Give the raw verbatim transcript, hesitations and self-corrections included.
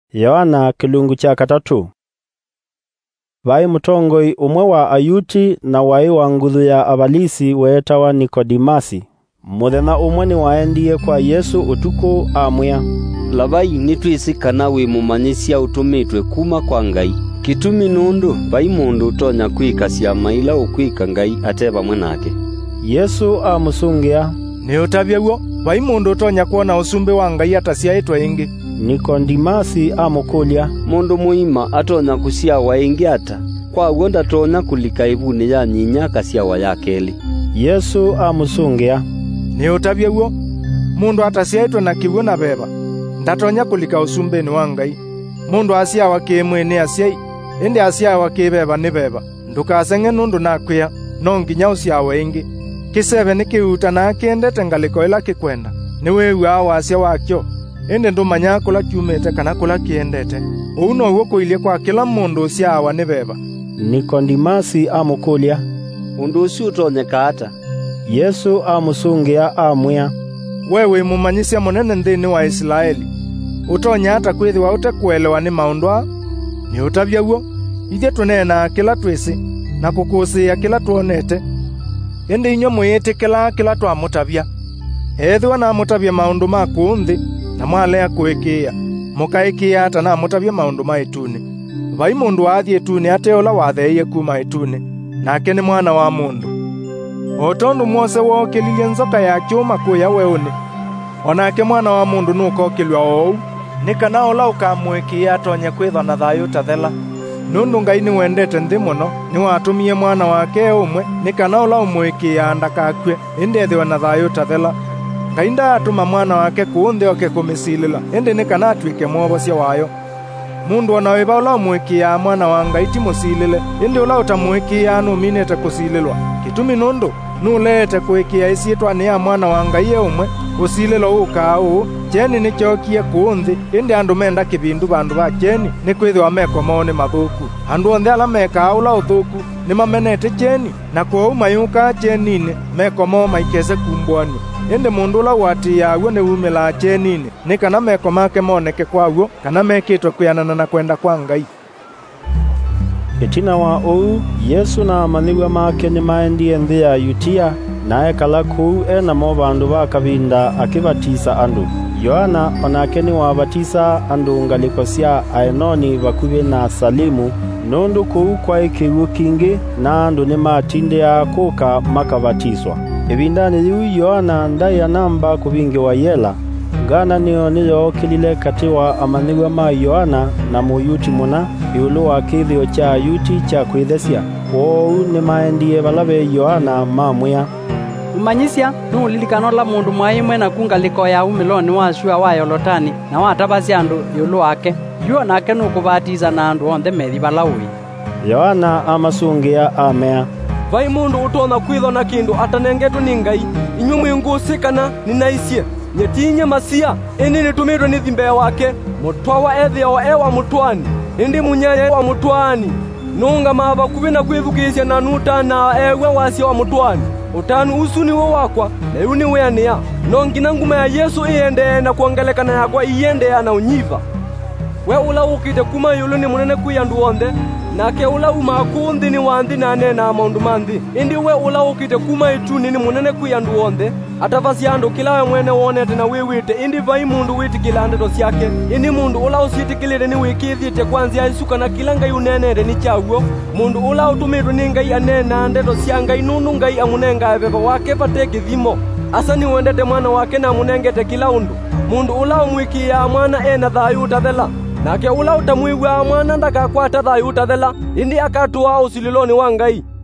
Yohana kilungu cha katatu. Vai mutongoi umwe wa Ayuti na wai wa nguthu ya abalisi wetawa Nikodimasi. Muthenya umwe ni waendie kwa Yesu utuko amwia, Labai nitwisi kana wi mumanyisia utumitwe kuma kwa Ngai. Kitumi nundu vai mundu utonya kwikasia maila ukwika Ngai ateba mwenake. Yesu amusungia, ni utabyego vai mundu utonya kuona usumbe wa Ngai atasiaitwa ingi. Nikodimasi amukulia, mundu muima atonya kusia wa ingi ata kwa gonda tonya kulika ibuni ya nyinya kasia wa yakeli. Yesu amusungia, ni utabyego mundu atasiaitwa na kibu na beba ndatonya kulika usumbe ni wa Ngai. Mundu asia wa kimwene asiai indi asia wa kibeba ni beba ndukasenge nundu nakwia no nginya usia wa ingi. Kisebe ni kiuta na kiendete ngaliko ila kikwenda ni wewe awa asia wakyo ende ndumanya kula kiumete kana kula kiendete uno uko ile kwa kila mundu usia wa ni beba. Nikodimasi amukulia, mundu usi utonyeka ata. Yesu amusungia amwia, wewe mumanyisia munene nthini wa Israeli utonya ata kwithiwa utekuelewa ni maundwa ni utabyagwo ithe tunena kila twisi na kukusia kila tuonete ende inyo mwitikila kila twamutabya ethwa na mutabya maundu ma kunthi na mwalea kuikia mukaikia ata na mutabya maundu ma itune. Vai mundu athie tune ateola watheiye kuma itune nake ni mwana wa mundu. Otondu Mose wokelilie nzoka ya kyuma kuya weune onake mwana wa mundu nukokilwa ou nikana ola ukamwikia atonye kwithwa na thayu tathela. Nundu Ngai ni wendete nthi muno ni watumie mwana wake umwe nikana ola umwikia ndakakwe indi ethiwe na thayu tathela. Ngai ndatuma mwana wake kuunthi oke kumisilila indi nikana atwike mwobosia wayo. Mundu onawe baula umwikia mwana wa Ngai ti musilile indi ola utamwikia numinete kusililwa. Kitumi nundu nulete kuikia isiitwa ni ya mwana wa Ngai umwe usililo ukau jeni ni chokie kuunthi indi andu menda kibindu bandu ba jeni ni kwithwa meko mone mathuku. Andu onthe ala meka ula uthuku ni mamenete jeni na kwa umayuka jenini meko mo maikeze kumbwani indi mundu ula wati yaguo ni umela jenini ni kana meko make moneke kwaguo kana mekitwe kuyanana na kwenda kwa Ngai. Itina wa ou Yesu na amanigwa make ni maendie nthi ya Yutia na ekala kuu ena mo bandu ba kabinda akibatisa andu. Yohana onake ni wabatisa andu ngaliko sia Aenoni bakubi na Salimu nundu kuu kwa ikiwu kingi na andu ni matinde ya kuka makabatiswa. Ibindani liu Yohana ndaya namba kubingi wa yela ngana niyo niyo kilile katiwa amanigwa ma Yohana na muyuti muna yulu wa kithio cha yuti cha kwithesya kwou ni maendie balabe Yohana mamwia, umanyisia nulilikano la mundu mwaimwe na kungaliko ya umiloni wa shua wa Yolotani na watabasi andu yulu wake yuo nake nukubatiza na andu onthe methi balaui. Yohana amasungia amea, vai mundu utona kwithwa na kindu atanengetwe ni Ngai inywe mwingusikana ninaisie nyetinye masia indi nitumitwe ni thimbe wake mutwawa ethio ewa mutwani indi munyaye wa mutwani nunga maba kubina kwithukisya na nutana ewe wasio wa mutwani utanu usu ni wo wakwa na yuni weania no ngina nguma ya Yesu iende na kuongelekana yakwa iende na unyiva. We ula ukite kuma yulu ni munene kuyandu onthe nake ula umakunthi ni wanthi na nena maundu manthi indi we ula ukite kuma ituni ni munene kuyandu onthe atavasi andu kila we mwene wonete na wiwite indi vai mundu witikila ndeto syake indi mundu ula usitikilire ni wikithite kwanzia isuka na kila Ngai unenere ni chaguo mundu ula utumitwe ni Ngai anena ndeto sya Ngai nunu Ngai amunenga beba wake pate kithimo asa ni wendete mwana wake na munengete kila undu mundu ula umwikia mwana ena thayu tathela nake ula utamwigwa mwana ndakakwata thayu tathela indi akatua usililoni wa Ngai.